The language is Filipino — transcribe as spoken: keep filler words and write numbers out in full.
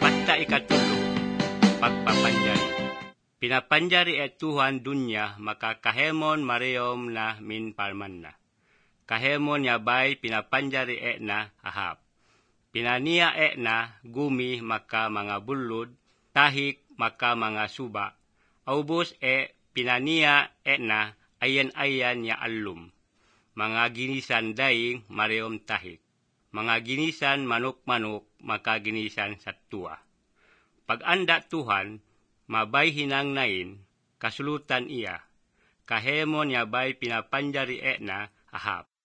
Pasta ikatulo, pagpapanjari. Pinapanjari et Tuhan dunya maka kahemon mariyom na min palman na. Kahemon yabay pinapanjari e na Ahab. Pinania e na gumi maka mga bulod, tahik maka mga suba. Aubos e pinania e na ayan-ayan ya alum. Mga ginisan daing mariyom tahik. Mga ginisan manok-manok maka ginisan satua. Pag-anda Tuhan, mabay hinang nain, kasulutan iya. Kahemon yabay pinapanjari e na Ahab.